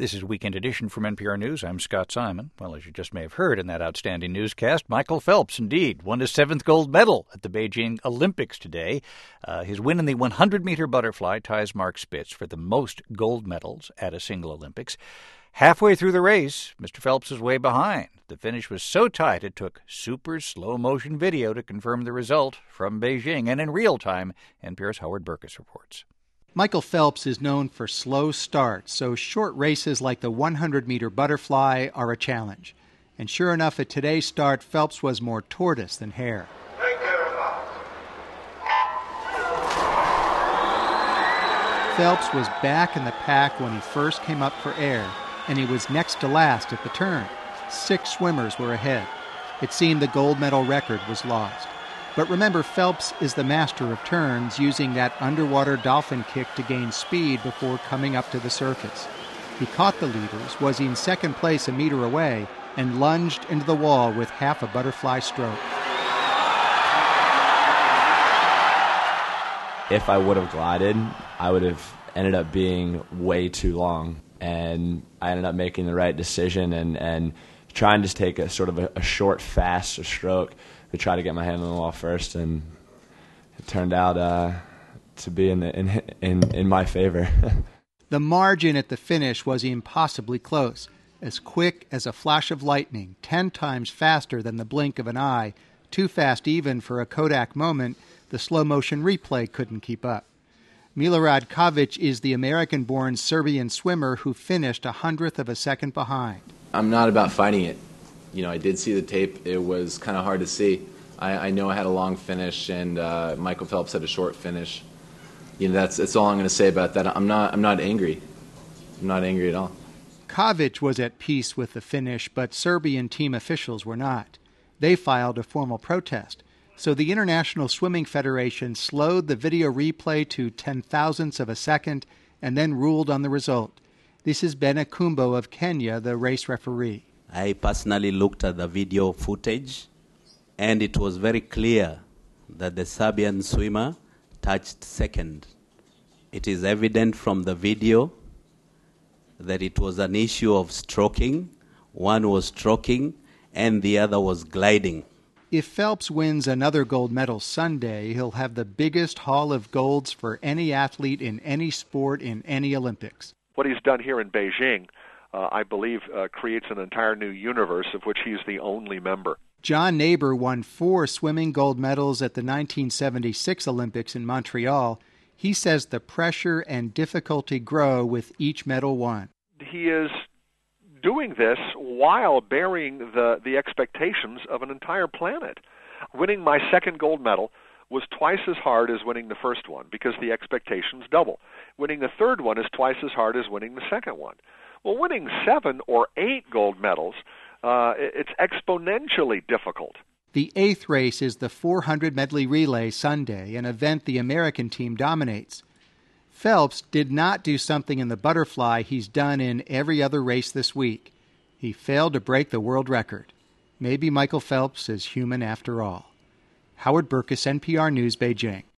This is Weekend Edition from NPR News. I'm Scott Simon. Well, as you just may have heard in that outstanding newscast, Michael Phelps, indeed, won his 7th gold medal at the Beijing Olympics today. His win in the 100-meter butterfly ties Mark Spitz for the most gold medals at a single Olympics. Halfway through the race, Mr. Phelps was way behind. The finish was so tight it took super slow-motion video to confirm the result from Beijing. And in real time, NPR's Howard Burkus reports. Michael Phelps is known for slow starts, so short races like the 100-meter butterfly are a challenge. And sure enough, at today's start, Phelps was more tortoise than hare. Phelps was back in the pack when he first came up for air, and he was next to last at the turn. 6 swimmers were ahead. It seemed the gold medal record was lost. But remember, Phelps is the master of turns, using that underwater dolphin kick to gain speed before coming up to the surface. He caught the leaders, was in second place a meter away, and lunged into the wall with half a butterfly stroke. If I would have glided, I would have ended up being way too long. And I ended up making the right decision and trying to take a sort of a short, fast stroke to try to get my hand on the wall first, and it turned out to be in my favor. The margin at the finish was impossibly close, as quick as a flash of lightning, 10 times faster than the blink of an eye, too fast even for a Kodak moment. The slow-motion replay couldn't keep up. Milorad Kavic is the American-born Serbian swimmer who finished 100th of a second behind. I'm not about fighting it. I did see the tape. It was kind of hard to see. I know I had a long finish, and Michael Phelps had a short finish. That's all I'm going to say about that. I'm not angry. I'm not angry at all. Kavic was at peace with the finish, but Serbian team officials were not. They filed a formal protest. So the International Swimming Federation slowed the video replay to 10,000ths of a second and then ruled on the result. This is Ben Akumbo of Kenya, the race referee. I personally looked at the video footage, and it was very clear that the Serbian swimmer touched second. It is evident from the video that it was an issue of stroking. One was stroking, and the other was gliding. If Phelps wins another gold medal Sunday, he'll have the biggest haul of golds for any athlete in any sport in any Olympics. What he's done here in Beijing, I believe, creates an entire new universe of which he's the only member. John Neighbor won 4 swimming gold medals at the 1976 Olympics in Montreal. He says the pressure and difficulty grow with each medal won. He is doing this while bearing the expectations of an entire planet. Winning my 2nd gold medal was twice as hard as winning the first one because the expectations double. Winning the 3rd one is twice as hard as winning the 2nd one. Well, winning 7 or 8 gold medals, it's exponentially difficult. The 8th race is the 400 medley relay Sunday, an event the American team dominates. Phelps did not do something in the butterfly he's done in every other race this week. He failed to break the world record. Maybe Michael Phelps is human after all. Howard Burkus, NPR News, Beijing.